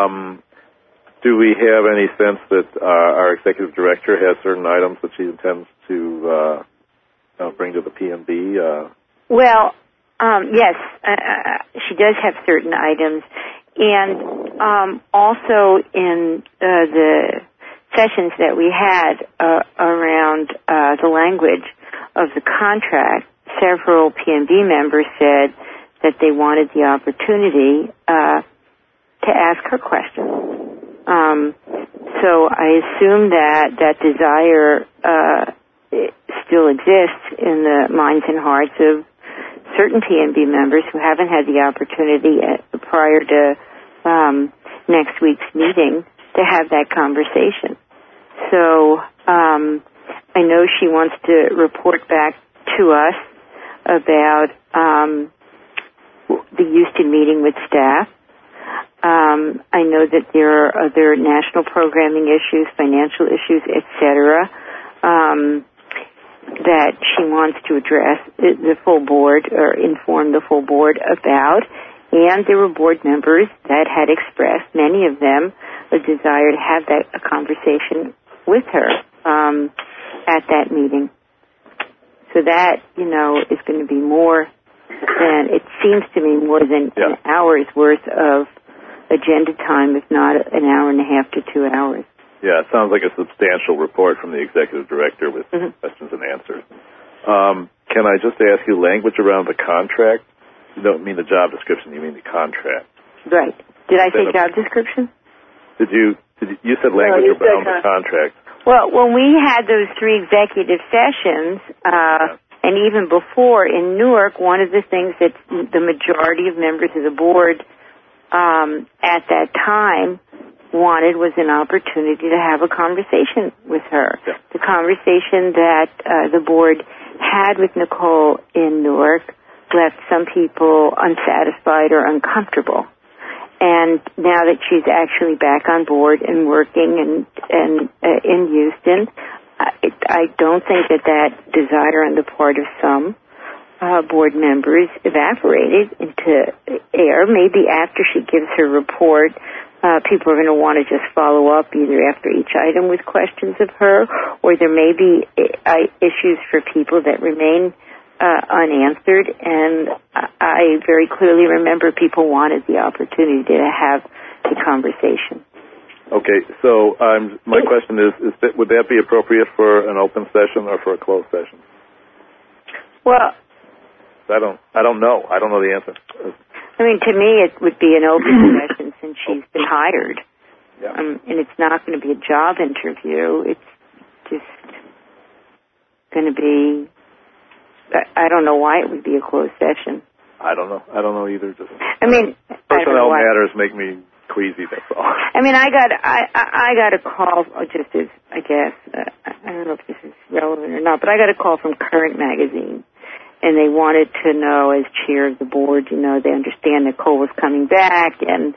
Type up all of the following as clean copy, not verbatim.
Do we have any sense that our executive director has certain items that she intends to bring to the PMB? Well, yes, she does have certain items. And also in the sessions that we had around the language of the contract, several PMB members said that they wanted the opportunity to ask her questions. So I assume that desire still exists in the minds and hearts of certain PMB members who haven't had the opportunity prior to next week's meeting to have that conversation. So I know she wants to report back to us about the Houston meeting with staff. I know that there are other national programming issues, financial issues, etc., that she wants to address the full board or inform the full board about. And there were board members that had expressed, many of them, a desire to have a conversation with her at that meeting. So that, is going to be more than, it seems to me, more than an hour's worth of agenda time, if not an hour and a half to 2 hours. Yeah, it sounds like a substantial report from the executive director with questions and answers. Can I just ask you, language around the contract? You don't mean the job description, you mean the contract. Right. Did I say job description? You said language around the contract. Well, when we had those 3 executive sessions, and even before in Newark, one of the things that the majority of members of the board at that time wanted was an opportunity to have a conversation with her. Yeah. The conversation that the board had with Nicole in Newark left some people unsatisfied or uncomfortable. And now that she's actually back on board and working and in Houston, I don't think that desire on the part of some board members evaporated into air. Maybe after she gives her report, people are going to want to just follow up either after each item with questions of her, or there may be issues for people that remain unanswered, and I very clearly remember people wanted the opportunity to have the conversation. Okay, so my question is would that be appropriate for an open session or for a closed session? Well, I don't know. I don't know the answer. I mean, to me, it would be an open session since she's been hired. Yeah. And it's not going to be a job interview. It's just going to be, I don't know why it would be a closed session. I don't know. I don't know either. Personnel matters make me queasy, that's all. I mean, I got a call, just as, I guess, I don't know if this is relevant or not, but I got a call from Current Magazine. And they wanted to know, as chair of the board, they understand Nicole was coming back, and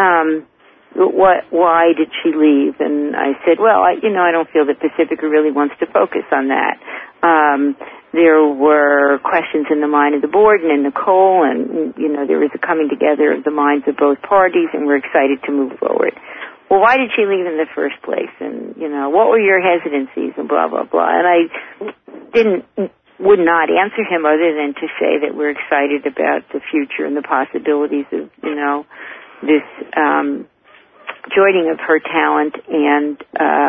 why did she leave? And I said, well, I don't feel that Pacifica really wants to focus on that. There were questions in the mind of the board and in Nicole, and there was a coming together of the minds of both parties, and we're excited to move forward. Well, why did she leave in the first place? And what were your hesitancies? And blah blah blah. And I would not answer him other than to say that we're excited about the future and the possibilities of, this joining of her talent and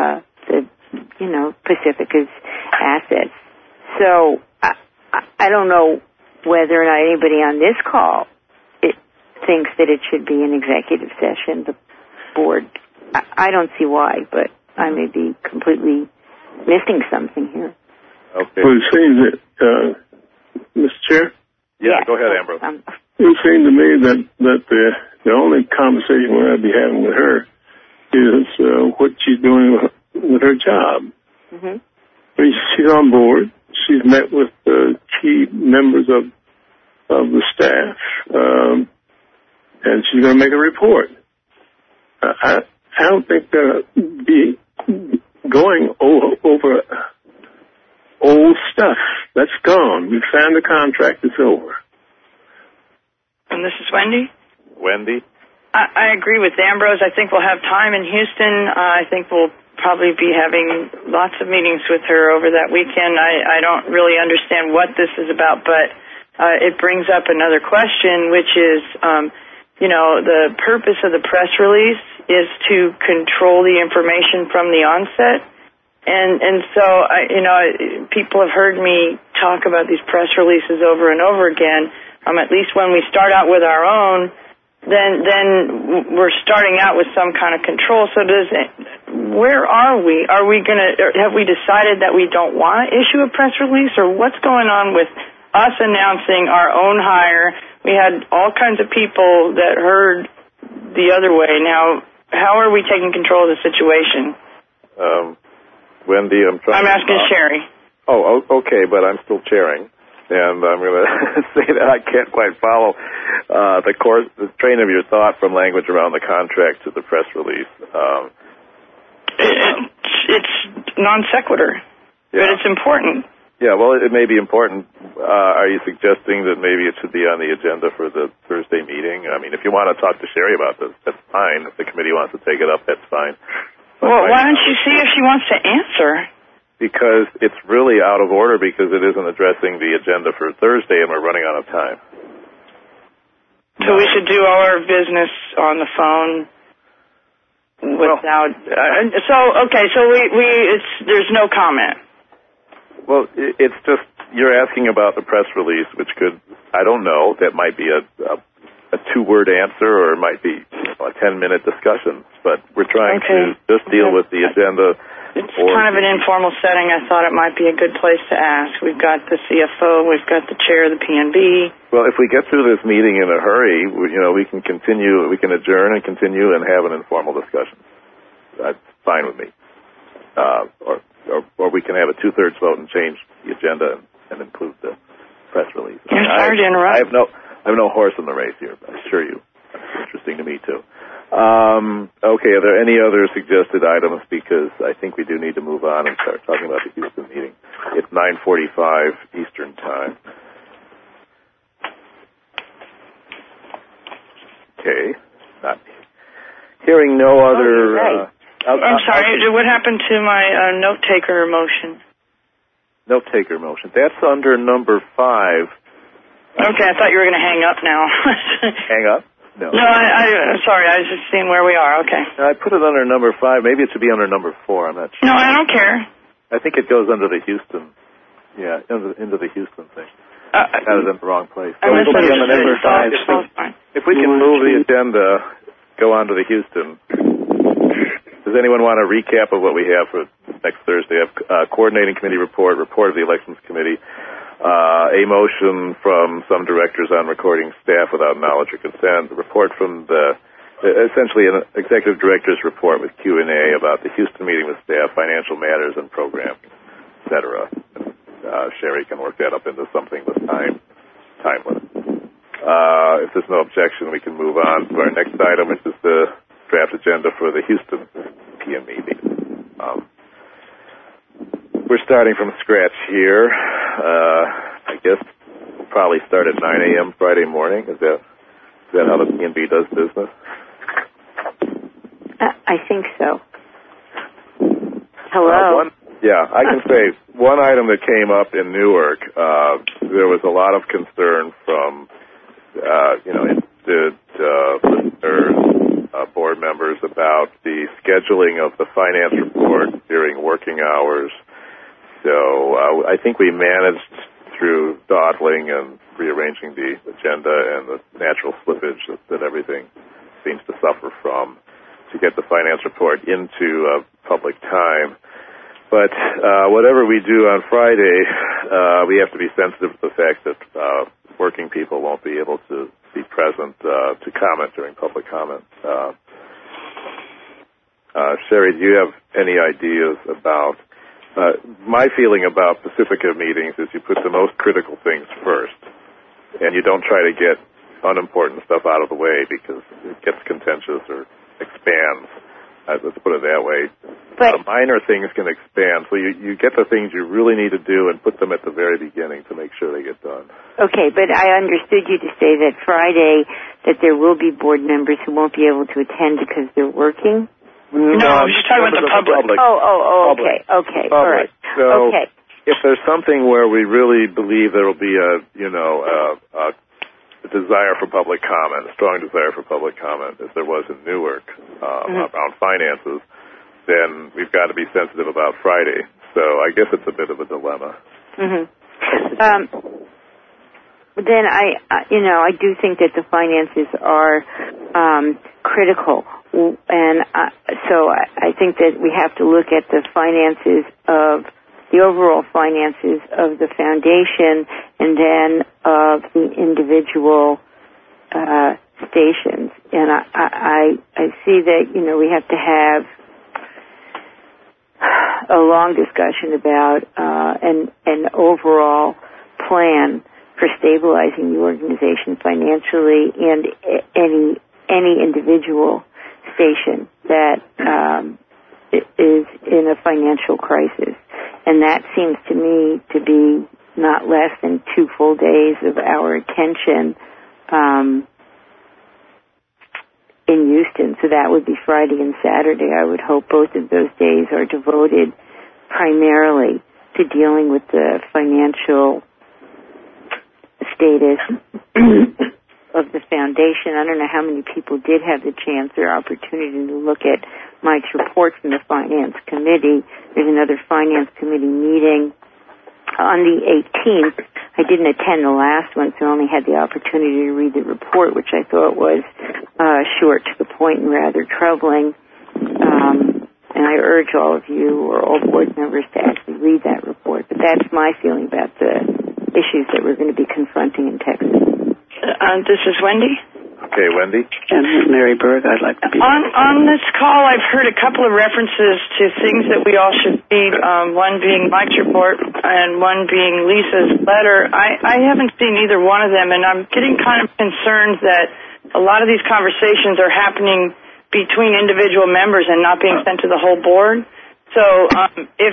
Pacifica's assets. So I don't know whether or not anybody on this call thinks that it should be an executive session. The board, I don't see why, but I may be completely missing something here. Okay. Well, it seems that, Mr. Chair? Yeah, go ahead, Ambrose. It seems to me that the only conversation we're going to be having with her is what she's doing with her job. Mm-hmm. I mean, she's on board. She's met with key members of the staff, and she's going to make a report. I don't think they'll be going over old stuff. That's gone. We've signed the contract. It's over. And this is Wendy? Wendy? I agree with Ambrose. I think we'll have time in Houston. I think we'll probably be having lots of meetings with her over that weekend. I don't really understand what this is about, but it brings up another question, which is, the purpose of the press release is to control the information from the onset. And so, people have heard me talk about these press releases over and over again. At least when we start out with our own, then we're starting out with some kind of control. So where are we? Have we decided that we don't want to issue a press release, or what's going on with us announcing our own hire? We had all kinds of people that heard the other way. Now, how are we taking control of the situation? Wendy, I'm asking Sherry. Oh, okay, but I'm still chairing. And I'm going to say that I can't quite follow the train of your thought from language around the contract to the press release. It's non sequitur, but it's important. Yeah, well, it may be important. Are you suggesting that maybe it should be on the agenda for the Thursday meeting? I mean, if you want to talk to Sherry about this, that's fine. If the committee wants to take it up, that's fine. But well, why don't you see if she wants to answer? Because it's really out of order because it isn't addressing the agenda for Thursday and we're running out of time. So we should do all our business on the phone without... there's no comment. Well, it's just, you're asking about the press release, which could, I don't know, that might be a 2-word answer or it might be a 10-minute discussion. But we're trying to just deal with the agenda. It's kind of an informal setting. I thought it might be a good place to ask. We've got the CFO. We've got the chair of the PNB. Well, if we get through this meeting in a hurry, we can continue. We can adjourn and continue and have an informal discussion. That's fine with me. Or we can have a 2/3 vote and change the agenda and include the press release. Sorry to interrupt. I have no horse in the race here, I assure you. It's interesting to me, too. Okay, are there any other suggested items? Because I think we do need to move on and start talking about the Houston meeting. It's 9:45 Eastern Time. Okay. Not hearing no other... I'm sorry, what happened to my note-taker motion? Note-taker motion. That's under number 5. Okay, I thought you were going to hang up now. Hang up? No. No, I'm sorry. I was just seeing where we are. Okay. I put it under number 5. Maybe it should be under number 4. I'm not sure. No, I don't care. I think it goes under the Houston. Yeah, into the Houston thing. That is in the wrong place. So it'll be on the number 5. If we can move the agenda, go on to the Houston. Does anyone want a recap of what we have for next Thursday? I have coordinating committee report of the elections committee, a motion from some directors on recording staff without knowledge or consent, a report from essentially an executive director's report with Q&A about the Houston meeting with staff, financial matters and program, etc. Sherry can work that up into something with time limit. If there's no objection, we can move on to our next item, which is the draft agenda for the Houston PNB meeting. We're starting from scratch here. I guess we'll probably start at 9 a.m. Friday morning. Is that how the PNB does business? I think so. Hello? I can say one item that came up in Newark, there was a lot of concern from, listeners, board members about the scheduling of the finance report during working hours. So I think we managed through dawdling and rearranging the agenda and the natural slippage that everything seems to suffer from to get the finance report into public time. But whatever we do on Friday, we have to be sensitive to the fact that working people won't be able to be present to comment during public comment. Sherry, do you have any ideas about... my feeling about Pacifica meetings is you put the most critical things first, and you don't try to get unimportant stuff out of the way because it gets contentious or expands. Let's put it that way. minor things can expand. So you get the things you really need to do and put them at the very beginning to make sure they get done. Okay, but I understood you to say that Friday that there will be board members who won't be able to attend because they're working? No, she's talking about the public. Oh, okay, public. All right. So okay. If there's something where we really believe there will be a desire for public comment, a strong desire for public comment, as there was in Newark around finances, then we've got to be sensitive about Friday. So I guess it's a bit of a dilemma. Then I do think that the finances are critical, and so I think that we have to look at the finances of the overall finances of the foundation and then of the individual stations. And I see that, we have to have a long discussion about an overall plan for stabilizing the organization financially and any individual station that is in a financial crisis. And that seems to me to be not less than 2 full days of our attention in Houston. So that would be Friday and Saturday. I would hope both of those days are devoted primarily to dealing with the financial status of the foundation. I don't know how many people did have the chance or opportunity to look at Mike's report from the Finance Committee. There's another Finance Committee meeting on the 18th. I didn't attend the last one, so I only had the opportunity to read the report, which I thought was short, to the point, and rather troubling. And I urge all of you or all board members to actually read that report. But that's my feeling about the issues that we're going to be confronting in Texas. This is Wendy. Okay, Wendy. And Mary Berg, I'd like to be on this call. I've heard a couple of references to things that we all should read. One being Mike's report, and one being Lisa's letter. I haven't seen either one of them, and I'm getting kind of concerned that a lot of these conversations are happening between individual members and not being sent to the whole board. So if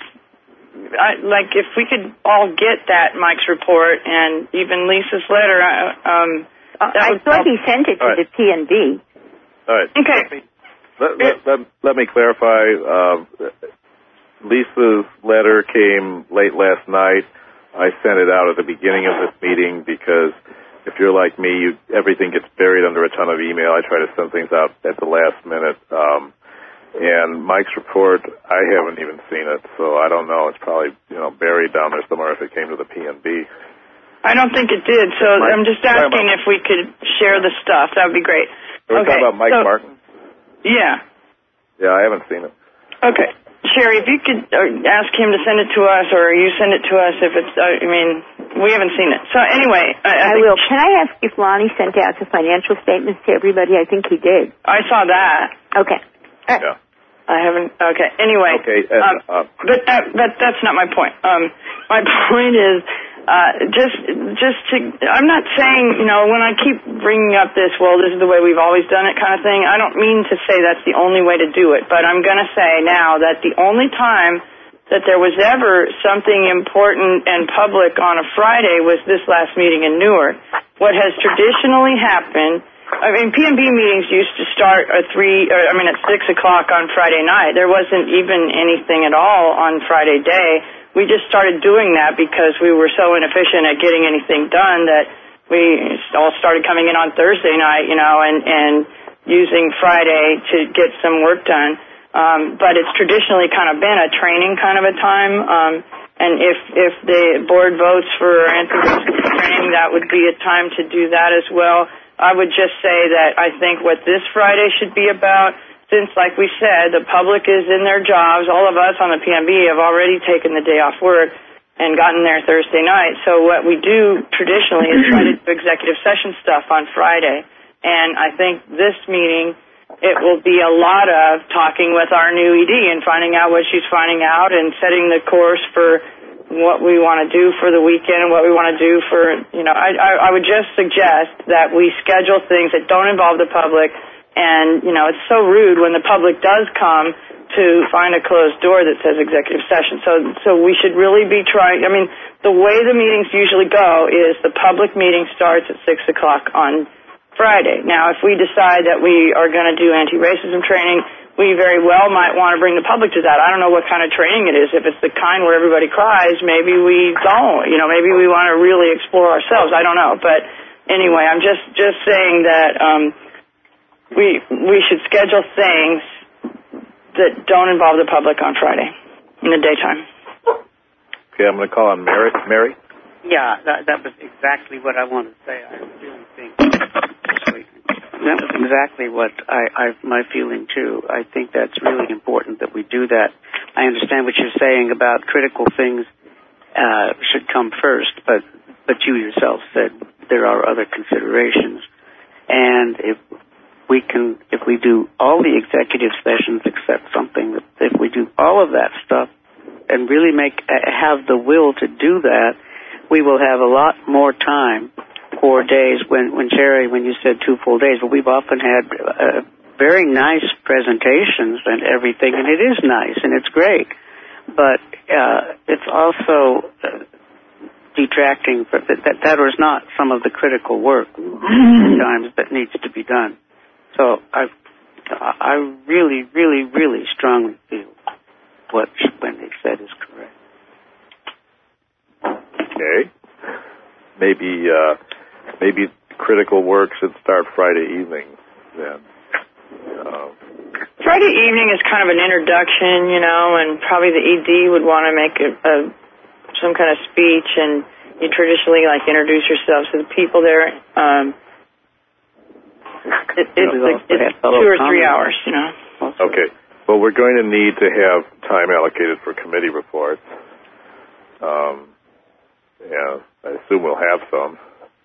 we could all get that Mike's report and even Lisa's letter. I thought he sent it to the PNB. All right. Okay. Let me clarify. Lisa's letter came late last night. I sent it out at the beginning of this meeting because if you're like me, everything gets buried under a ton of email. I try to send things out at the last minute. And Mike's report, I haven't even seen it, so I don't know. It's probably buried down there somewhere if it came to the PNB. I don't think it did, so I'm just asking if we could share the stuff. That would be great. We're talking about Mike Martin? Yeah. Yeah, I haven't seen it. Okay. Sherry, if you could ask him to send it to us, or you send it to us if it's, we haven't seen it. So anyway. I will. Can I ask if Lonnie sent out the financial statements to everybody? I think he did. I saw that. Okay. Yeah. I haven't. Okay. Anyway. Okay. But that's not my point. My point is, I'm not saying, when I keep bringing up this, well, this is the way we've always done it kind of thing, I don't mean to say that's the only way to do it, but I'm going to say now that the only time that there was ever something important and public on a Friday was this last meeting in Newark. What has traditionally happened, PNB meetings used to start at 6 o'clock on Friday night. There wasn't even anything at all on Friday day. We just started doing that because we were so inefficient at getting anything done that we all started coming in on Thursday night, and using Friday to get some work done. But it's traditionally kind of been a training kind of a time. And if the board votes for Anthony's training, that would be a time to do that as well. I would just say that I think what this Friday should be about, since, like we said, the public is in their jobs, all of us on the PNB have already taken the day off work and gotten there Thursday night. So what we do traditionally is try to do executive session stuff on Friday. And I think this meeting, it will be a lot of talking with our new ED and finding out what she's finding out and setting the course for what we want to do for the weekend and what we want to do for, I would just suggest that we schedule things that don't involve the public. And, it's so rude when the public does come to find a closed door that says executive session. So we should really be trying. I mean, the way the meetings usually go is the public meeting starts at 6 o'clock on Friday. Now, if we decide that we are going to do anti-racism training, we very well might want to bring the public to that. I don't know what kind of training it is. If it's the kind where everybody cries, maybe we don't. Maybe we want to really explore ourselves. I don't know. But anyway, I'm just saying that we should schedule things that don't involve the public on Friday in the daytime. Okay, I'm going to call on Mary. Yeah, that was exactly what I wanted to say. I really think that was exactly what my feeling too. I think that's really important that we do that. I understand what you're saying about critical things should come first, but you yourself said there are other considerations, and if we do all the executive sessions except something, if we do all of that stuff and really have the will to do that, we will have a lot more time for days when you said 2 full days. But we've often had very nice presentations and everything, and it is nice and it's great. But it's also detracting that was not some of the critical work sometimes that needs to be done. So I really, really, really strongly feel what Wendy said is correct. Okay. Maybe critical work should start Friday evening then. Friday evening is kind of an introduction, and probably the ED would want to make some kind of speech, and you traditionally introduce yourselves to the people there. It's 2 or 3 hours, Okay. Well, we're going to need to have time allocated for committee reports. Yeah, I assume we'll have some.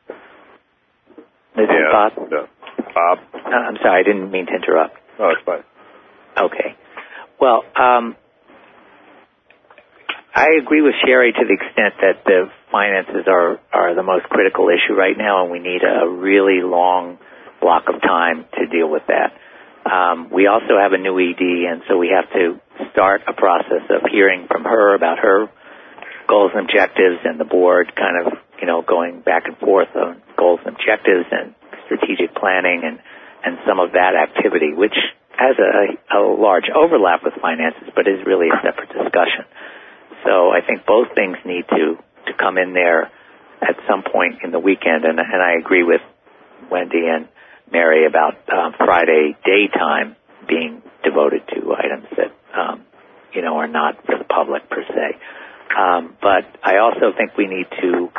This is Bob. Bob? I'm sorry, I didn't mean to interrupt. Oh, it's fine. Okay. Well, I agree with Sherry to the extent that the finances are the most critical issue right now, and we need a really long block of time to deal with that. We also have a new ED, and so we have to start a process of hearing from her about her goals and objectives, and the board kind of, going back and forth on goals and objectives and strategic planning and some of that activity, which has a large overlap with finances, but is really a separate discussion. So I think both things need to come in there at some point in the weekend, and I agree with Wendy and Mary about Friday daytime being devoted to items that, are not for the public per se. But I also think we need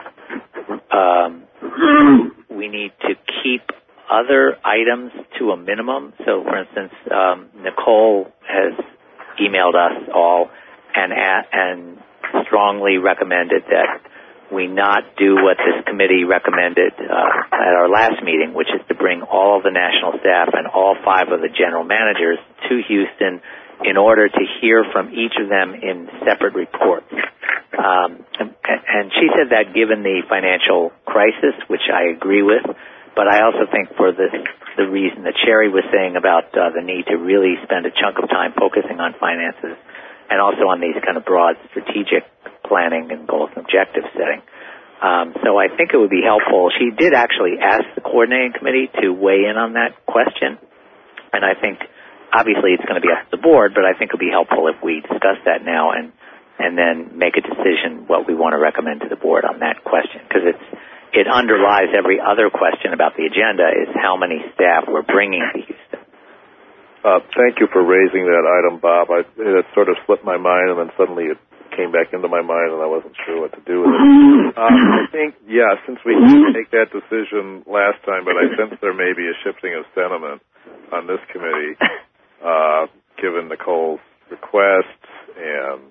to keep other items to a minimum. So, for instance, Nicole has emailed us all and strongly recommended that we not do what this committee recommended at our last meeting, which is to bring all of the national staff and all 5 of the general managers to Houston in order to hear from each of them in separate reports. And she said that given the financial crisis, which I agree with, but I also think for the reason that Sherry was saying about the need to really spend a chunk of time focusing on finances and also on these kind of broad strategic planning and goals and objective setting. So I think it would be helpful. She did actually ask the coordinating committee to weigh in on that question, and I think obviously it's going to be up to the board, but I think it would be helpful if we discuss that now and then make a decision what we want to recommend to the board on that question, because it underlies every other question about the agenda is how many staff we're bringing to Houston. Thank you for raising that item, Bob. It sort of slipped my mind, and then suddenly it came back into my mind, and I wasn't sure what to do with it. I think, since we didn't make that decision last time, but I sense there may be a shifting of sentiment on this committee, given Nicole's request and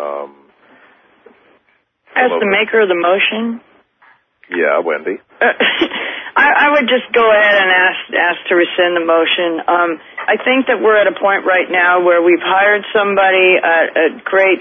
as the maker of the motion. Yeah, Wendy. I would just go ahead and ask to rescind the motion. I think that we're at a point right now where we've hired somebody at great.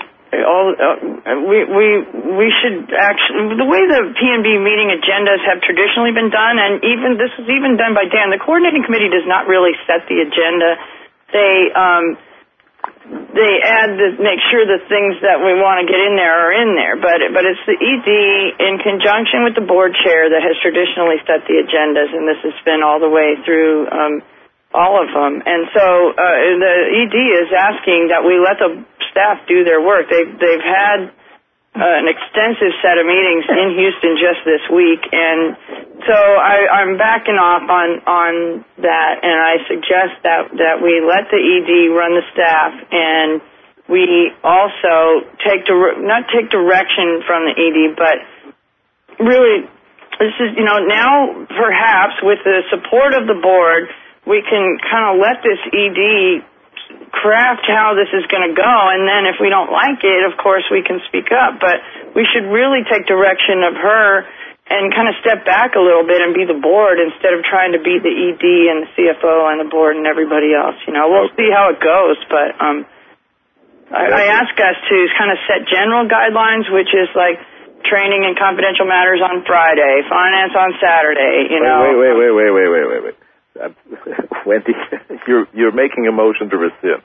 We should actually, the way the PNB meeting agendas have traditionally been done, and this is even done by Dan. The coordinating committee does not really set the agenda. they make sure the things that we want to get in there are in there. But it's the ED in conjunction with the board chair that has traditionally set the agendas, and this has been all the way through all of them. And so the ED is asking that we let the staff do their work. They've had an extensive set of meetings in Houston just this week, and so I'm backing off on that, and I suggest that we let the ED run the staff, and we also not take direction from the ED, but really, this is, now perhaps with the support of the board, we can kind of let this ED craft how this is going to go, and then if we don't like it, of course, we can speak up. But we should really take direction of her and kind of step back a little bit and be the board instead of trying to be the ED and the CFO and the board and everybody else. We'll see how it goes, but I ask us to kind of set general guidelines, which is like training and confidential matters on Friday, finance on Saturday, Wait. Wendy, you're making a motion to rescind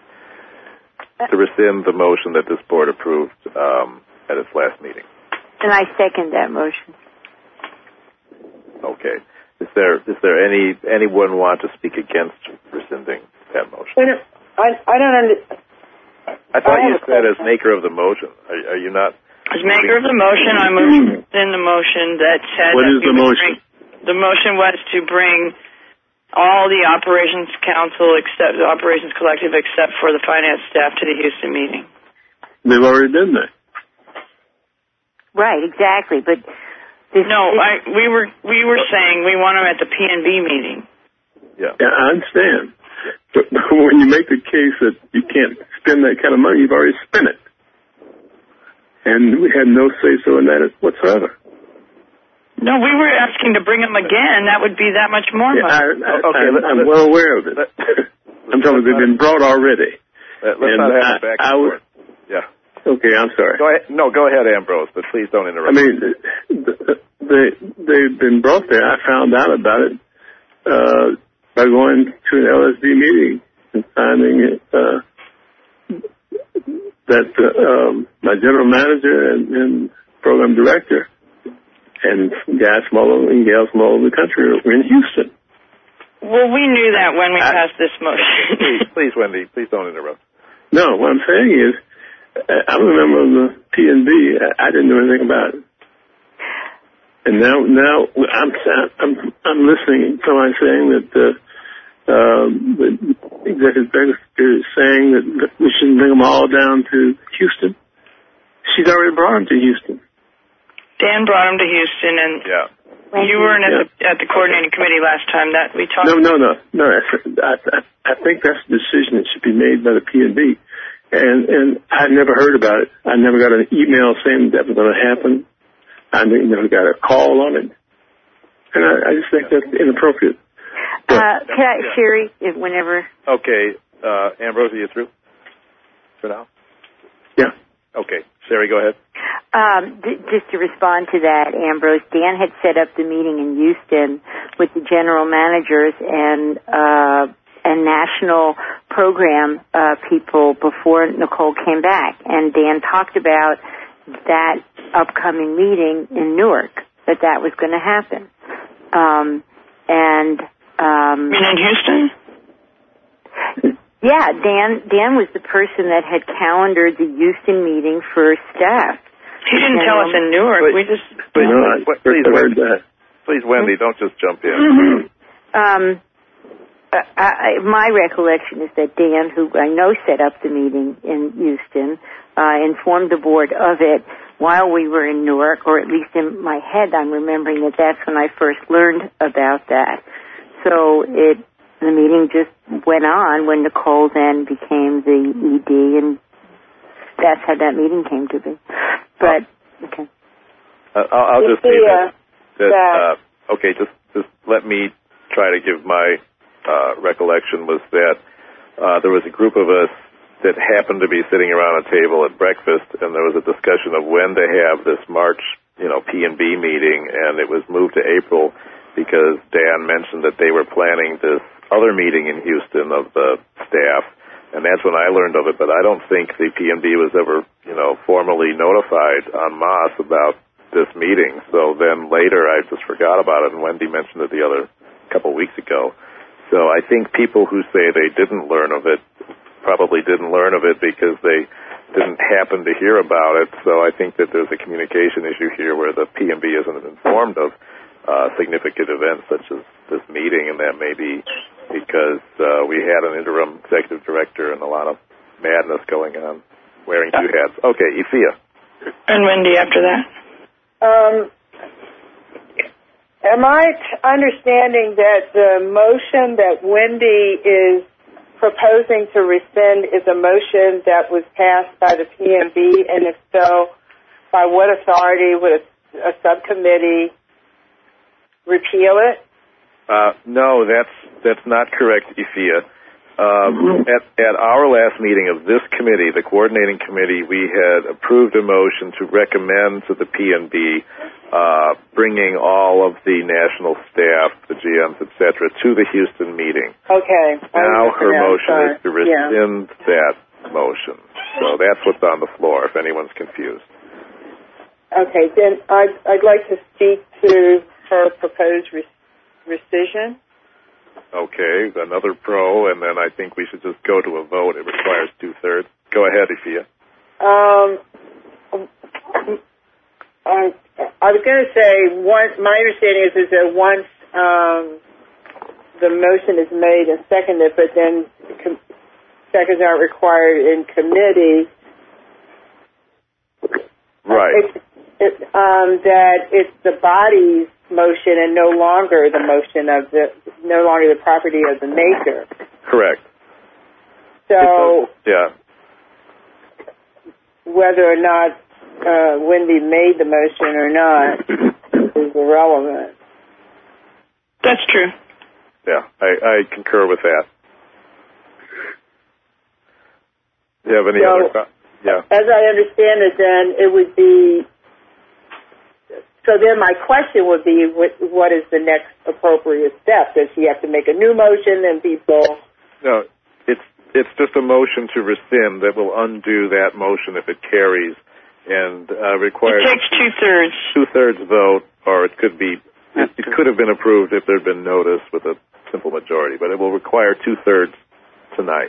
the motion that this board approved at its last meeting. And I second that motion. Okay. Is there anyone want to speak against rescinding that motion? I don't understand. I thought you said as maker of the motion. Are you not? As maker of the motion, I moved in the motion that said. What is the motion? The motion was to bring all the operations council except the operations collective except for the finance staff to the Houston meeting. They've already done that. Right, exactly. But we were saying we want them at the P&B meeting. Yeah, I understand. But when you make the case that you can't spend that kind of money, you've already spent it, and we had no say so in that whatsoever. No, we were asking to bring them again. That would be that much more money. I'm well aware of it. I'm talking about they've been brought already. Let's not have it back and forth. Yeah. Okay, I'm sorry. Go ahead, Ambrose, but please don't interrupt. I mean, they've been brought there. I found out about it by going to an LSD meeting and finding that my general manager and program director and guys from all over and gals from all over the country were in Houston. Well, we knew that when we passed this motion. Please, Wendy, please don't interrupt. No, what I'm saying is, I'm a member of the P&B. I didn't know anything about it, and now I'm listening to somebody saying that the executive director is saying that we shouldn't bring them all down to Houston. She's already brought them to Houston. Dan brought him to Houston, and you weren't at the coordinating committee last time that we talked. No. I think that's a decision that should be made by the P&B, and I never heard about it. I never got an email saying that was going to happen. I never got a call on it, and I just think that's inappropriate. Sherry, whenever. Okay, Ambrose, are you through for now? Yeah. Okay, Sherry, go ahead. Just to respond to that, Ambrose, Dan had set up the meeting in Houston with the general managers and national program people before Nicole came back. And Dan talked about that upcoming meeting in Newark, that was going to happen. You mean in Houston? Yeah, Dan was the person that had calendared the Houston meeting for staff. He didn't tell us in Newark. Please, Wendy, don't just jump in. My recollection is that Dan, who I know set up the meeting in Houston, informed the board of it while we were in Newark, or at least in my head I'm remembering that that's when I first learned about that. So the meeting just went on when Nicole then became the ED, and that's how that meeting came to be. But, okay. I'll just say that okay, just let me try to give my recollection was that there was a group of us that happened to be sitting around a table at breakfast, and there was a discussion of when to have this March, P&B meeting, and it was moved to April because Dan mentioned that they were planning this other meeting in Houston of the staff, and that's when I learned of it. But I don't think the PNB was ever, formally notified en masse about this meeting. So then later I just forgot about it, and Wendy mentioned it the other couple weeks ago. So I think people who say they didn't learn of it probably didn't learn of it because they didn't happen to hear about it. So I think that there's a communication issue here where the PNB isn't informed of significant events such as this meeting, and that may be because we had an interim executive director and a lot of madness going on, wearing two hats. Okay, Ifia. And Wendy after that. Am I understanding that the motion that Wendy is proposing to rescind is a motion that was passed by the PNB, and if so, by what authority would a subcommittee repeal it? No, that's not correct, Ifia. At our last meeting of this committee, the coordinating committee, we had approved a motion to recommend to the PNB bringing all of the national staff, the GMs, etc., to the Houston meeting. Okay. Now her motion is to rescind that motion. So that's what's on the floor, if anyone's confused. Okay, then I'd like to speak to her proposed rescission. Okay, another pro, and then I think we should just go to a vote. It requires 2/3. Go ahead, Ifia. I was going to say, my understanding is that once the motion is made and seconded, but then seconds aren't required in committee, right? That it's the body's motion and no longer the property of the maker. Correct. So, yeah. Whether or not Wendy made the motion or not is irrelevant. That's true. Yeah, I concur with that. Do you have any other? Yeah. As I understand it, then it would be. So then my question would be, what is the next appropriate step? Does she have to make a new motion and people? No, it's just a motion to rescind that will undo that motion if it carries and requires. It takes 2/3. 2/3 vote, or it could be. It could have been approved if there had been notice with a simple majority, but it will require 2/3 tonight.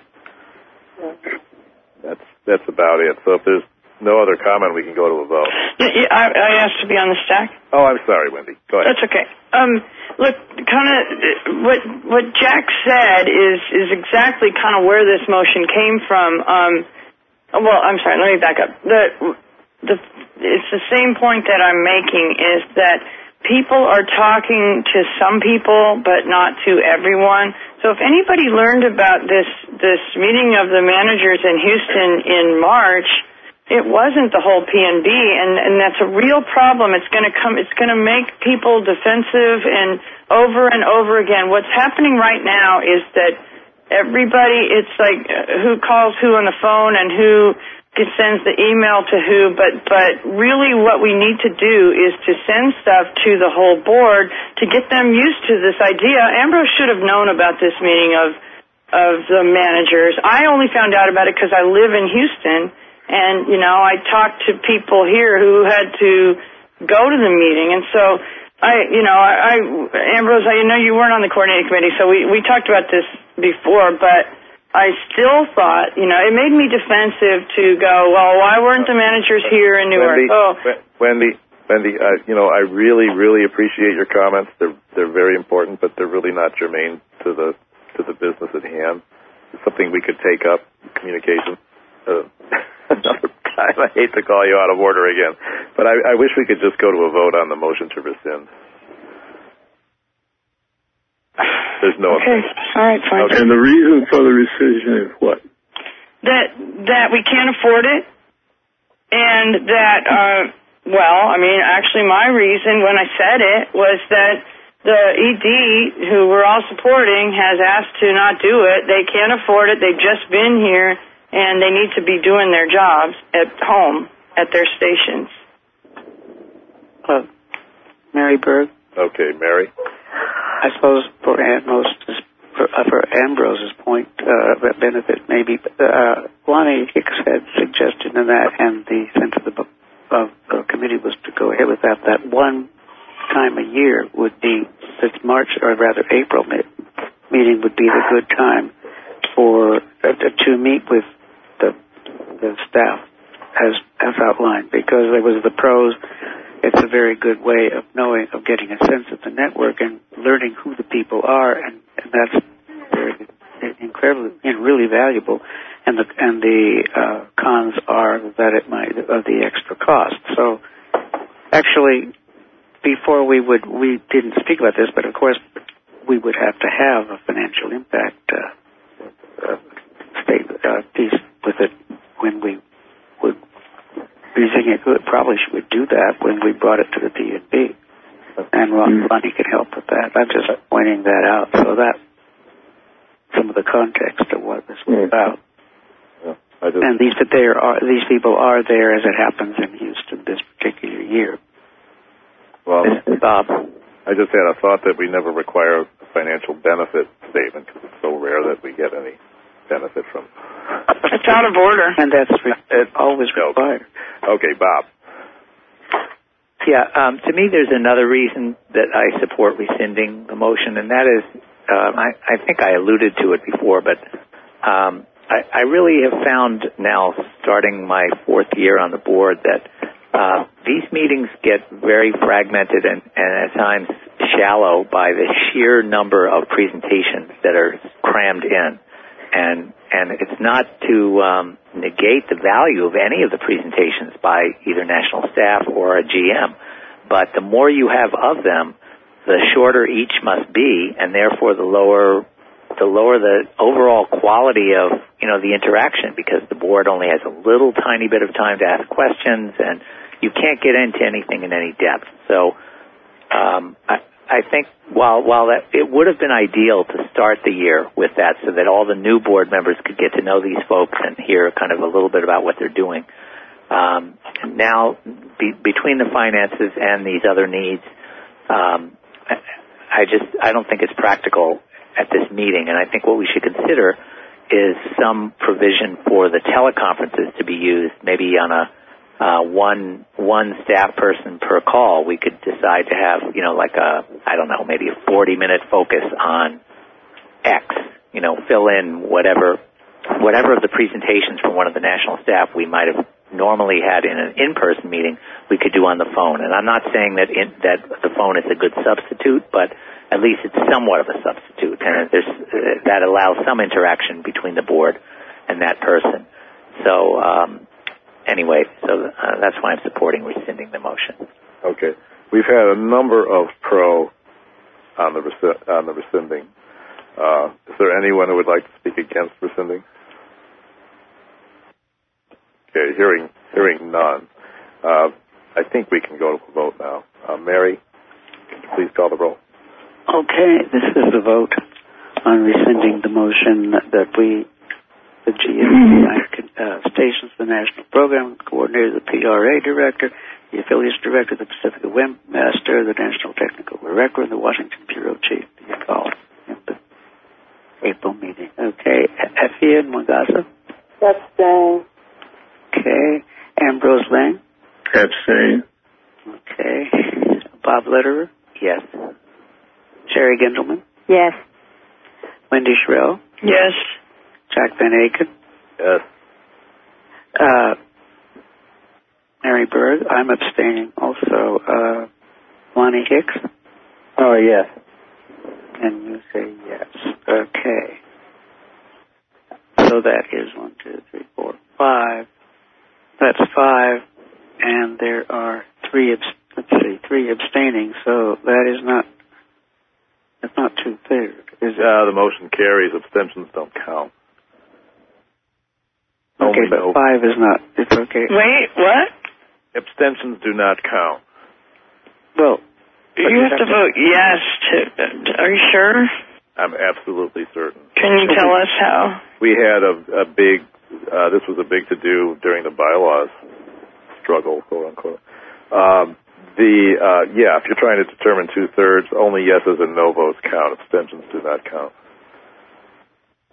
Okay. That's about it. So if there's no other comment, we can go to a vote. I asked to be on the stack. Oh, I'm sorry, Wendy. Go ahead. That's okay. Look, kind of what Jack said is exactly kind of where this motion came from. Well, I'm sorry. Let me back up. It's the same point that I'm making is that people are talking to some people, but not to everyone. So if anybody learned about this meeting of the managers in Houston in March, it wasn't the whole PNB, and that's a real problem. It's going to make people defensive and over again. What's happening right now is that everybody, it's like who calls who on the phone and who sends the email to who, but really what we need to do is to send stuff to the whole board to get them used to this idea. Ambrose should have known about this meeting of the managers. I only found out about it because I live in Houston. And, I talked to people here who had to go to the meeting. And so, Ambrose, I know you weren't on the coordinating committee, so we talked about this before, but I still thought, it made me defensive to go, well, why weren't the managers here in Newark? Wendy, I really, really appreciate your comments. They're very important, but they're really not germane to the business at hand. It's something we could take up, communication. Another time. I hate to call you out of order again, but I wish we could just go to a vote on the motion to rescind. There's no. Okay. All right. Fine. Okay. And the reason for the rescission is what? That we can't afford it, and that actually, my reason when I said it was that the ED, who we're all supporting, has asked to not do it. They can't afford it. They've just been here. And they need to be doing their jobs at home, at their stations. Mary Berg. Okay, Mary. I suppose for most for Ambrose's point, benefit maybe, Lonnie Hicks had suggested in that, and the sense of the committee was to go ahead with that one time a year would be this March, or rather April meeting would be the good time for to meet with the staff as outlined, because there was the pros. It's a very good way of getting a sense of the network and learning who the people are, and that's very incredibly really valuable. And the cons are that it might of the extra cost. So actually, before we didn't speak about this, but of course we would have to have a financial impact piece with it when we would. We think it probably should do that when we brought it to the P&B, and Lonnie can help with that. I'm just pointing that out so that some of the context of what this was about. Yeah, and these people are there as it happens in Houston this particular year. Well, Bob, I just had a thought that we never require a financial benefit statement because it's so rare that we get any benefit from. It's out of order, and that's always required. Okay, Bob. Yeah, to me, there's another reason that I support rescinding the motion, and that is, I think I alluded to it before, but I really have found now, starting my fourth year on the board, that these meetings get very fragmented and at times shallow by the sheer number of presentations that are crammed in. And it's not to negate the value of any of the presentations by either national staff or a GM, but the more you have of them, the shorter each must be, and therefore the lower the overall quality of the interaction, because the board only has a little tiny bit of time to ask questions, and you can't get into anything in any depth. So I think while that it would have been ideal to start the year with that, so that all the new board members could get to know these folks and hear kind of a little bit about what they're doing. Now, between the finances and these other needs, I don't think it's practical at this meeting, and I think what we should consider is some provision for the teleconferences to be used, maybe on a one staff person per call. We could decide to have, maybe a 40-minute focus on X, fill in whatever of the presentations from one of the national staff we might have normally had in an in-person meeting, we could do on the phone. And I'm not saying that the phone is a good substitute, but at least it's somewhat of a substitute, and that allows some interaction between the board and that person. So, anyway, that's why I'm supporting rescinding the motion. Okay. We've had a number of pro on the rescinding. Is there anyone who would like to speak against rescinding? Okay, hearing none. I think we can go to the vote now. Mary, could you please call the roll? Okay, this is the vote on rescinding the motion that the GM stations, the National Program Coordinator, the PRA Director, the Affiliates Director, the Pacific Webmaster, the National Technical Director, and the Washington Bureau Chief be involved in the April meeting. Okay, Effie and Mwangasa? Abstain. Okay, Ambrose Lang? Abstain. Okay, Bob Lederer? Yes. Sherry Gendelman? Yes. Wendy Shrell? Yes. Jack Van Aken? Yes. Mary Berg? I'm abstaining also. Lonnie Hicks? Oh, yes. And you say yes. Okay. So that is 1, 2, 3, 4, 5. That's 5. And there are 3 abstaining. So that is not 2/3. The motion carries. Abstentions don't count. Okay, but 5 is not. It's okay. Wait, what? Abstentions do not count. Well, you have to vote yes are you sure? I'm absolutely certain. Can you tell us how? We had a big, this was a big to-do during the bylaws struggle, quote unquote. If you're trying to determine 2/3, only yeses and no votes count. Abstentions do not count.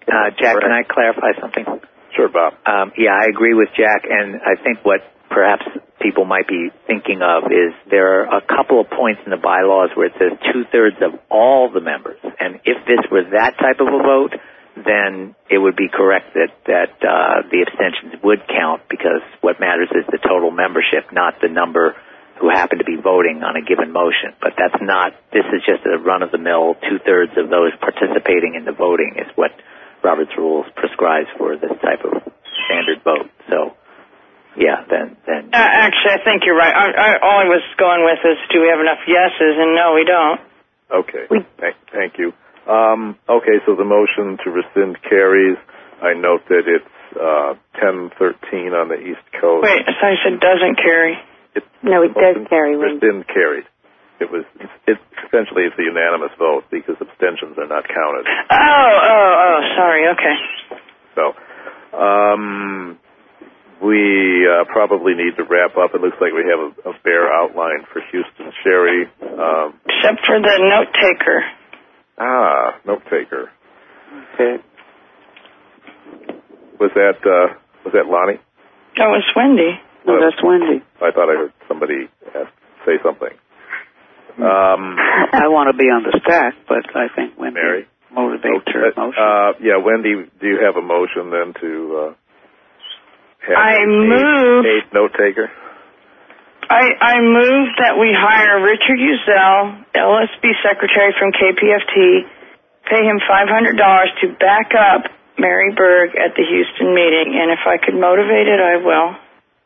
Jack, can I clarify something? Sure, Bob. Yeah, I agree with Jack, and I think what perhaps people might be thinking of is there are a couple of points in the bylaws where it says 2/3 of all the members, and if this were that type of a vote, then it would be correct that the abstentions would count, because what matters is the total membership, not the number who happen to be voting on a given motion. But that's not, this is just a run-of-the-mill 2/3 of those participating in the voting is what Robert's Rules prescribes for this type of standard vote. So, yeah, then. Actually, I think you're right. All I was going with is, do we have enough yeses? And no, we don't. Okay. Thank you. Okay, so the motion to rescind carries. I note that it's 10:13 on the East Coast. Wait, I thought you said doesn't carry. No, it does carry. Rescind carried. It's essentially it's a unanimous vote because abstentions are not counted. Oh, sorry. Okay. So, we probably need to wrap up. It looks like we have a bare outline for Houston. Sherry. Except for the note taker. Note taker. Okay. Was that Lonnie? That was Wendy. No, that's Wendy. I thought I heard somebody say something. I want to be on the stack, but I think Wendy Mary? motivates her motion. Yeah, Wendy, do you have a motion then to have a note taker? I move that we hire Richard Uzel, LSB secretary from KPFT, pay him $500 to back up Mary Berg at the Houston meeting, and if I could motivate it, I will.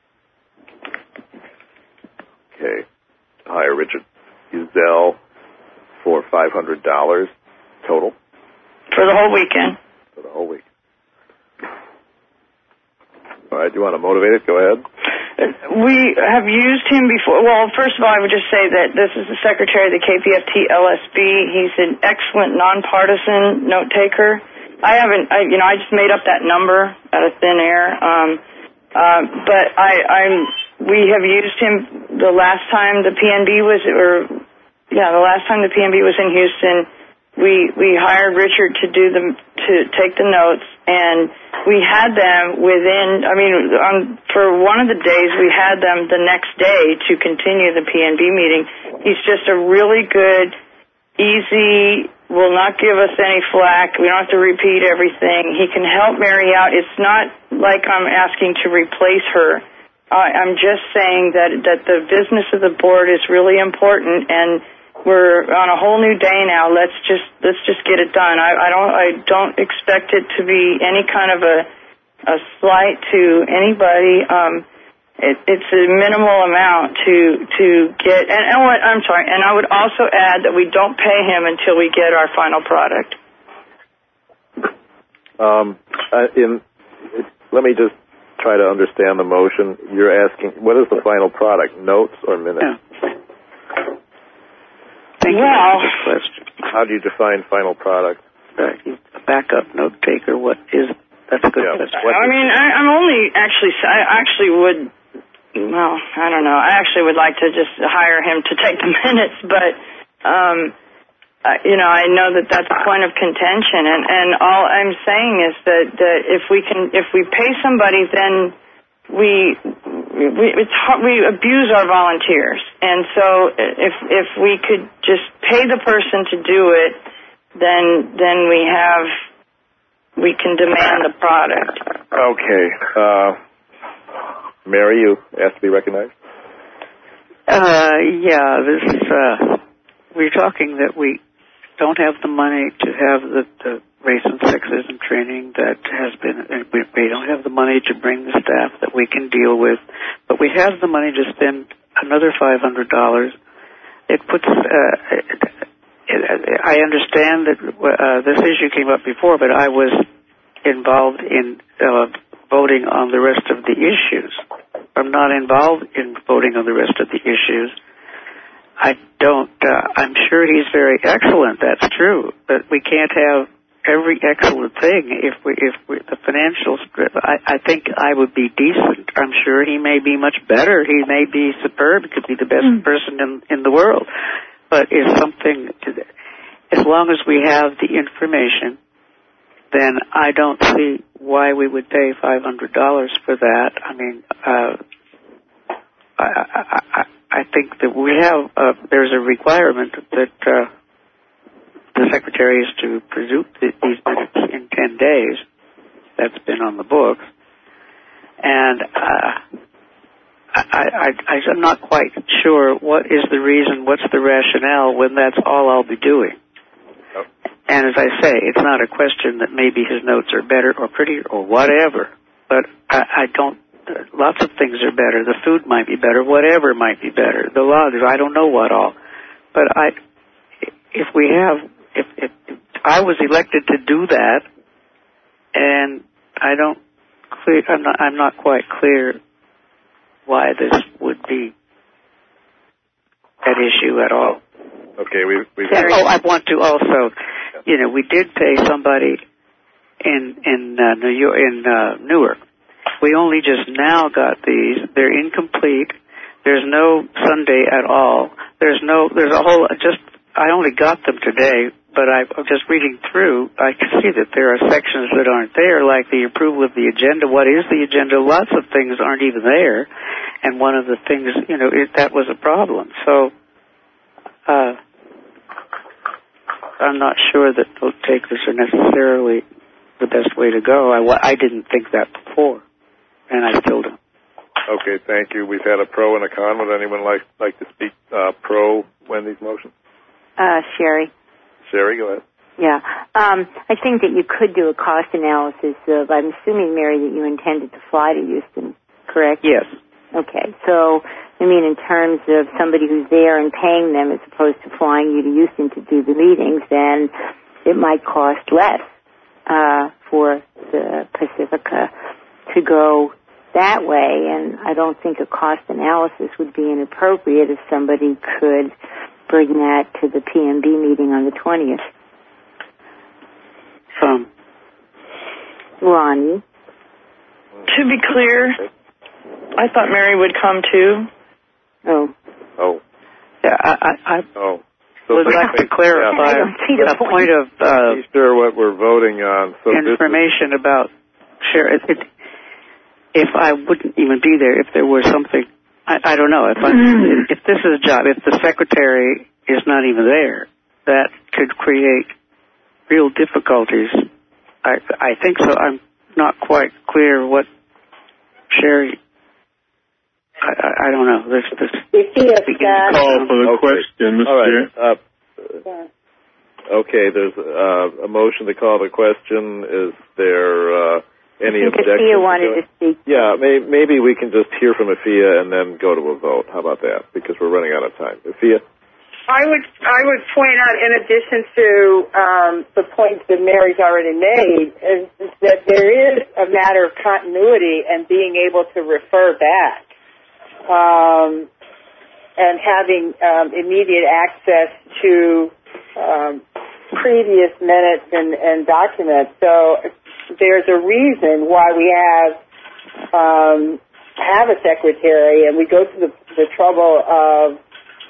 Okay. Hire Richard Uzel for $500 total. For the whole weekend. For the whole week. All right, do you want to motivate it? Go ahead. We have used him before. Well, first of all, I would just say that this is the secretary of the KPFT LSB. He's an excellent nonpartisan note taker. I just made up that number out of thin air. But we have used him the last time the PNB was in Houston. We hired Richard to take the notes, and we had them for one of the days we had them the next day to continue the PNB meeting. He's just a really good, easy, will not give us any flack. We don't have to repeat everything. He can help Mary out. It's not like I'm asking to replace her. I'm just saying that the business of the board is really important, and we're on a whole new day now. Let's just get it done. I don't expect it to be any kind of a slight to anybody. It's a minimal amount to get. And I'm sorry. And I would also add that we don't pay him until we get our final product. Let me just try to understand the motion. You're asking, what is the final product? Notes or minutes? Yeah. How do you define final product? A backup note taker. That's a good question. I actually would. Well, I don't know. I actually would like to just hire him to take the minutes, but I know that that's a point of contention, and all I'm saying is that if we pay somebody, then we abuse our volunteers, and so if we could just pay the person to do it, then we can demand the product. Okay. Mary, you asked to be recognized? We're talking that we don't have the money to have the race and sexism training that has been, we don't have the money to bring the staff that we can deal with, but we have the money to spend another $500. It puts, I understand that this issue came up before, but I was involved in voting on the rest of the issues. I'm not involved in voting on the rest of the issues. I'm sure he's very excellent, that's true, but we can't have every excellent thing if the financials, I think I would be decent. I'm sure he may be much better. He may be superb. He could be the best person in the world. But it's something, as long as we have the information then I don't see why we would pay $500 for that. I mean, I think that we have, there's a requirement that the Secretary is to produce these minutes in 10 days. That's been on the books. And I'm not quite sure what is the reason, what's the rationale when that's all I'll be doing. Oh. And as I say, it's not a question that maybe his notes are better or prettier or whatever, but I don't, lots of things are better. The food might be better, whatever might be better. The law, I don't know what all. But if I was elected to do that, and I'm not quite clear why this would be at issue at all. Okay, I want to also, we did pay somebody in Newark. We only just now got these. They're incomplete. There's no Sunday at all. I only got them today, but I'm just reading through. I can see that there are sections that aren't there, like the approval of the agenda. What is the agenda? Lots of things aren't even there. And one of the things, that was a problem. So, I'm not sure that vote takers are necessarily the best way to go. I didn't think that before, and I still don't. Okay, thank you. We've had a pro and a con. Would anyone like to speak pro Wendy's motion? Sherry. Sherry, go ahead. Yeah. I think that you could do a cost analysis of, I'm assuming, Mary, that you intended to fly to Houston, correct? Yes. Okay. So, in terms of somebody who's there and paying them as opposed to flying you to Houston to do the meetings, then it might cost less for the Pacifica to go that way. And I don't think a cost analysis would be inappropriate if somebody could bring that to the PMB meeting on the 20th. Lonnie? To be clear, I thought Mary would come too. Oh. Yeah, I So would like to clarify a point of sure what we're voting on. So information about share. If I wouldn't even be there, if there were something, I don't know. If this is a job, if the Secretary is not even there, that could create real difficulties. I think so. I'm not quite clear what Sherry. I don't know. This call for the question, Mr. All right. Okay, there's a motion to call the question. Is there any objection? Afia wanted to speak. Yeah, maybe we can just hear from Afia and then go to a vote. How about that? Because we're running out of time. Afia? I would point out, in addition to the points that Mary's already made, is that there is a matter of continuity and being able to refer back. And having immediate access to previous minutes and documents. So there's a reason why we have a secretary, and we go to the trouble of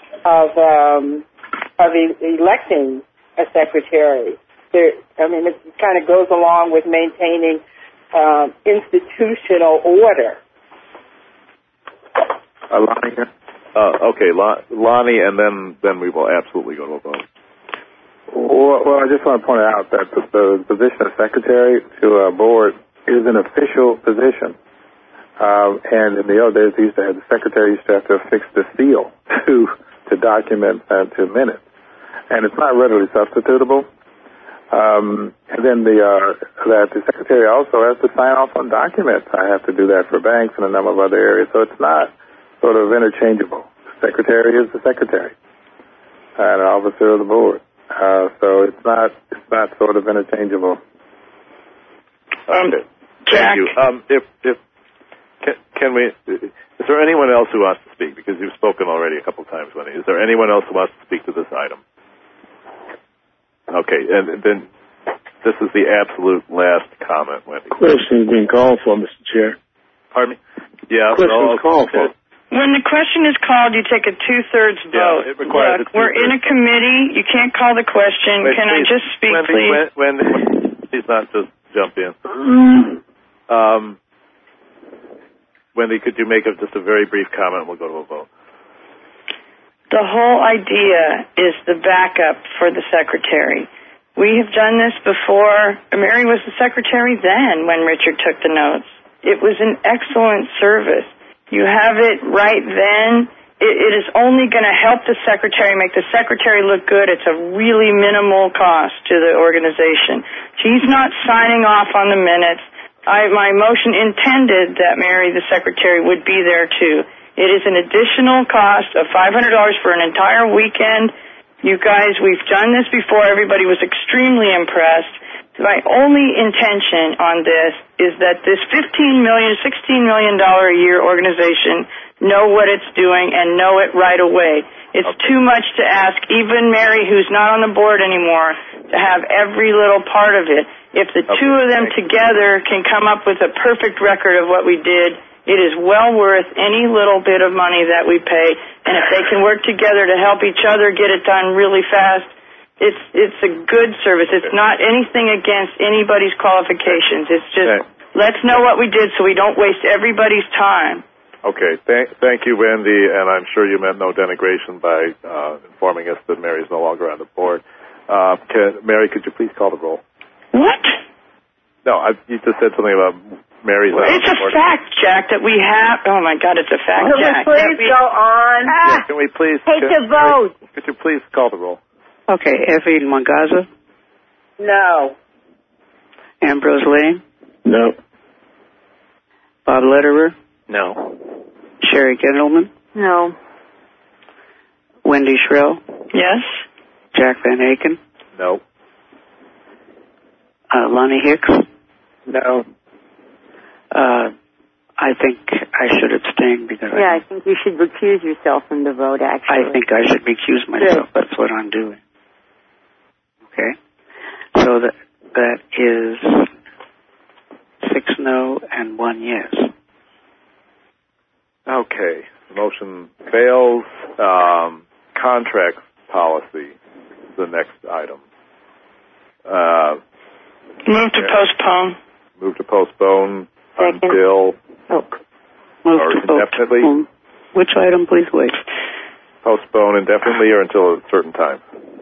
electing a secretary. It kind of goes along with maintaining institutional order. Lonnie here. Okay, Lonnie, and then we will absolutely go to a vote. Well, I just want to point out that the position of secretary to a board is an official position. And in the old days, the secretary used to have to affix the seal to documents and to minutes. And it's not readily substitutable. And then that the secretary also has to sign off on documents. I have to do that for banks and a number of other areas. So it's not sort of interchangeable. The secretary is the secretary and an officer of the board. So it's not sort of interchangeable. Okay. Thank you. Can we? Is there anyone else who wants to speak? Because you've spoken already a couple of times, Wendy. Is there anyone else who wants to speak to this item? Okay, and then this is the absolute last comment, Wendy. Question's been called for, Mr. Chair. Pardon me? Yeah. Question's called for. When the question is called, you take a 2/3 vote. Yeah, it requires Look, we're in a committee. You can't call the question. Can I just speak, please? Please not just jump in. Wendy, could you make just a very brief comment and we'll go to a vote? The whole idea is the backup for the secretary. We have done this before. Mary was the secretary then when Richard took the notes. It was an excellent service. You have it right then. It is only going to help the secretary, make the secretary look good. It's a really minimal cost to the organization. She's not signing off on the minutes. My motion intended that Mary, the secretary, would be there too. It is an additional cost of $500 for an entire weekend. You guys, we've done this before. Everybody was extremely impressed. My only intention on this is that this $16 million a year organization know what it's doing and know it right away. It's too much to ask even Mary, who's not on the board anymore, to have every little part of it. If the two of them together can come up with a perfect record of what we did, it is well worth any little bit of money that we pay. And if they can work together to help each other get it done really fast, it's a good service. It's not anything against anybody's qualifications. It's just let's know what we did so we don't waste everybody's time. Okay. Thank you, Wendy, and I'm sure you meant no denigration by informing us that Mary's no longer on the board. Mary, could you please call the roll? What? No, you just said something about Mary's on the board. It's a fact, Jack, that we have. Oh, my God, it's a fact, Jack. Can we please go on? Yeah, can we please take the vote? Could you please call the roll? Okay, Effie Mangaza? No. Ambrose Lane? No. Bob Lederer? No. Sherry Gendelman? No. Wendy Shrell? Yes? Jack Van Aken? No. Lonnie Hicks? No. I think I should abstain because I think you should recuse yourself from the vote, actually. I think I should recuse myself. That's what I'm doing. Okay? So that is 6 no and 1 yes. Okay. The motion fails. Contract policy is the next item. Move to postpone. Move to postpone until Move or to indefinitely. Postpone. Which item, please wait? Postpone indefinitely or until a certain time?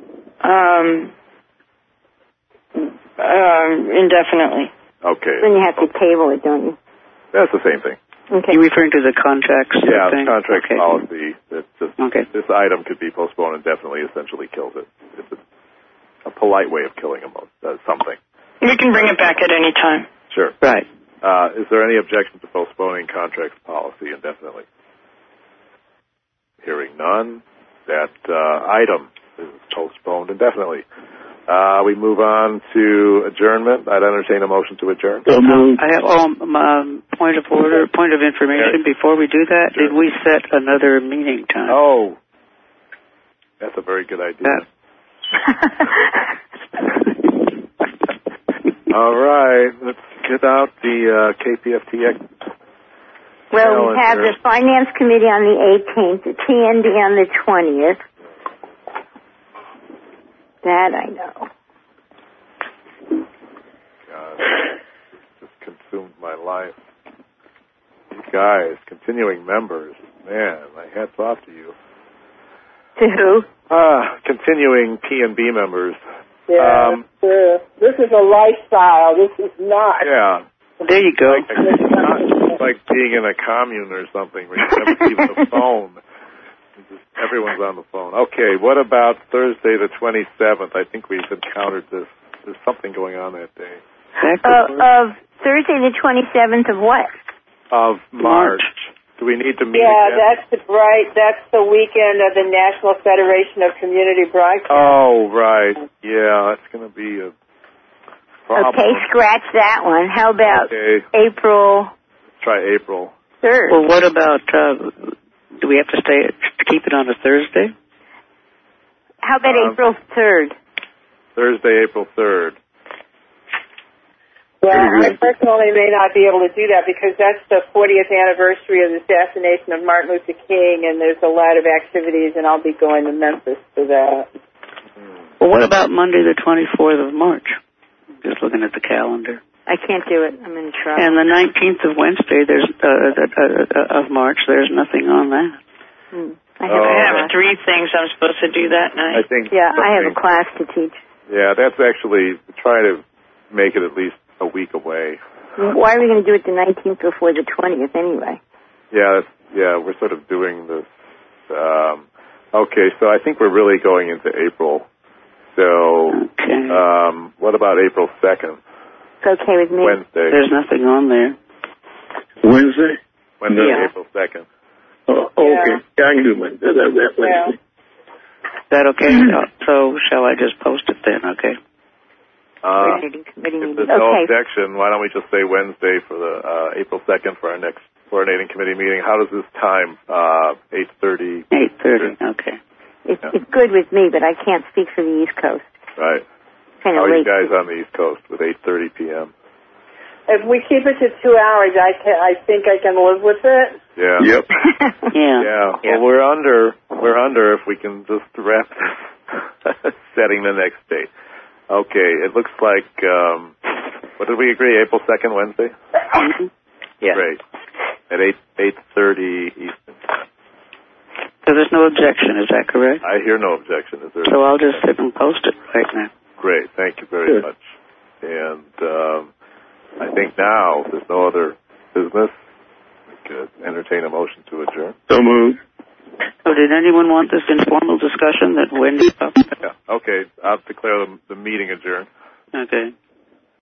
Indefinitely. Okay. Then you have to table it, don't you? That's the same thing. Okay. You're referring to the contracts? Yeah, thing? the contract Okay. policy. This item could be postponed indefinitely essentially kills it. It's a polite way of killing something. We can bring it back at any time. Sure. Right. Is there any objection to postponing contracts policy indefinitely? Hearing none, that item is postponed indefinitely. We move on to adjournment. I'd entertain a motion to adjourn. I have point of order, point of information. Before we do that, Sure. Did we set another meeting time? Oh, that's a very good idea. All right, let's get out the KPFT. Well, we have the Finance Committee on the 18th, the TND on the 20th. That I know. God, just consumed my life. You guys, continuing members, man, my hat's off to you. To who? Continuing P&B members. Yeah, this is a lifestyle. This is not. Yeah. There you go. It's like being in a commune or something where you never leave the phone. Everyone's on the phone. Okay, what about Thursday the 27th? I think we've encountered this. There's something going on that day. Of Thursday the 27th of what? Of March. Do we need to meet Yeah, again? that's the weekend of the National Federation of Community Broadcasters. Oh, right. Yeah, that's going to be a problem. Okay, scratch that one. How about April? Let's try April 3rd. Well, what about, do we have to keep it on a Thursday? How about April 3rd? Thursday, April 3rd. Well, I personally may not be able to do that because that's the 40th anniversary of the assassination of Martin Luther King, and there's a lot of activities, and I'll be going to Memphis for that. Well, what about Monday the 24th of March? just looking at the calendar. I can't do it. I'm in trouble. And the 19th of Wednesday, there's of March, there's nothing on that. I have 3 things I'm supposed to do that night. I think. Yeah, I have a class to teach. Yeah, that's actually try to make it at least a week away. Why are we going to do it the 19th before the 20th anyway? Yeah, we're sort of doing this. Okay, so I think we're really going into April. So, what about April 2nd? It's okay with me. Wednesday. There's nothing on there. Wednesday? April 2nd. Oh, okay. Yeah, I can do Wednesday. That Wednesday. Is that okay? So shall I just post it then, okay? If there's no objection, why don't we just say Wednesday for the April 2nd for our next coordinating committee meeting? How does this time? 8:30. 8:30. Okay. It's good with me, but I can't speak for the East Coast. Right. Kind How of are late. you guys on the East Coast with 8:30 p.m.? If we keep it to 2 hours, I think I can live with it. Yeah. Yep. Yeah. Well, we're under if we can just wrap this setting the next date. Okay, it looks like, what did we agree, April 2nd, Wednesday? Yeah. Great. At 8:30 Eastern. So there's no objection, is that correct? I hear no objection. Is there? So I'll just sit and post it right now. Great, thank you very much. And I think now, if there's no other business, we could entertain a motion to adjourn. So moved. So did anyone want this informal discussion that Wendy... Yeah. Okay, I'll declare the meeting adjourned. Okay.